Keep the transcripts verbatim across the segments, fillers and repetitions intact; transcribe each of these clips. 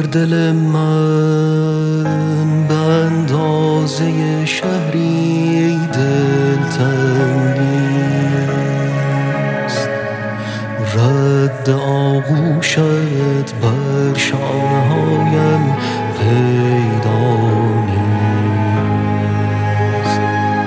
دل من به اندازه شهری دلتنگیست، رد آغوشت بر شانه‌هایم پیدا نیست.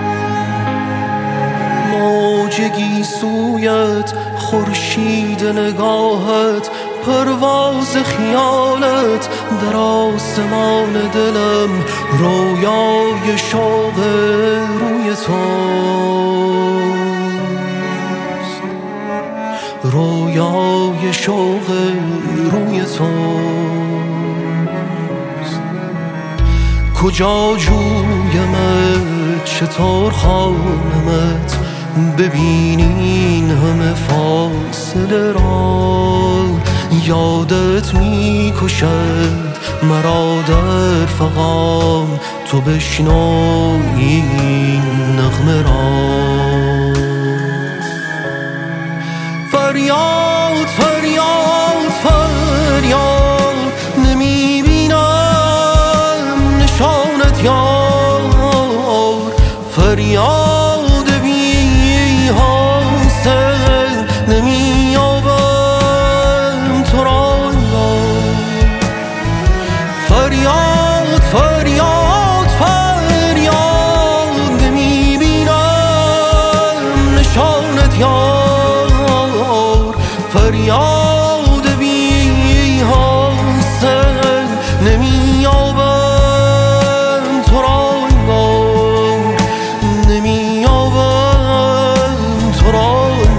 موجگی سویت خورشید نگاهت، پرواز خیالت در آسمان دلم، رویای شوق روی توست، رویای شوق روی توست. کجا جویمت، چطور خوانمت، ببینین همه فاصله را. یادت می کشد مرا در فغان، تو بشنو این نغمه را. فریاد فریاد فریاد، نمی بینم نشانت یار. فریاد بی حاصل، نمی یابم تو را. فریاد فریاد فریاد، نمی بینم نشانت یار. فریاد بی حاصل، نمی یابم تو را. نمی یابم تو را.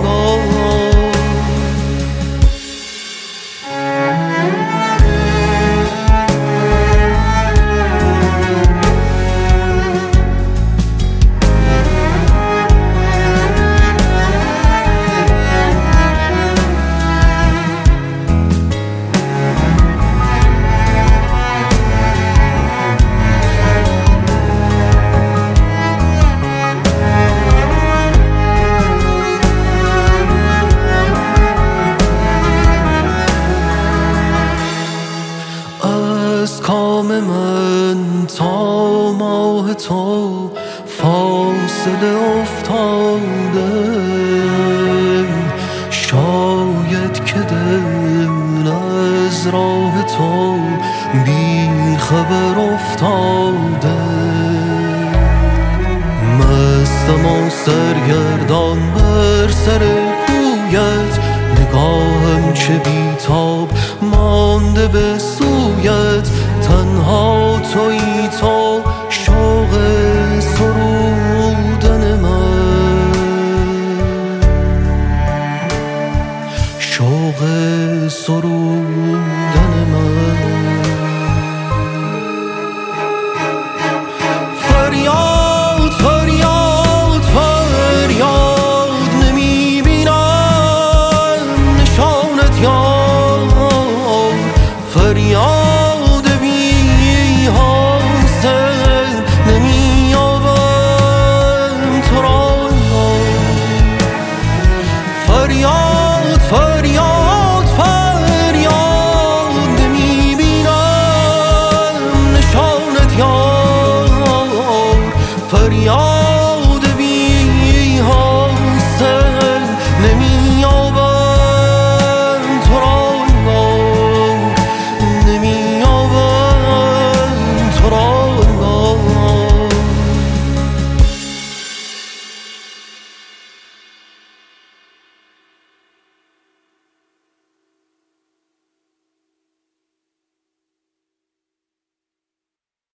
از کام من تا ماه تو فاصله افتاده، شاید که دل از راه تو بی خبر افتاده. مستم و سرگردان بر سر کویت، نگاهم چه بیتاب مانده به سویت. تنها تویی تو، شوق سرودن من، شوق سرودن من. فریاد فریاد فریاد، نمی بینم نشانت یار. فریاد بی حاصل، نمی یابم تو را. فریاد فریاد فریاد، نمی بینم نشانت یار. فریاد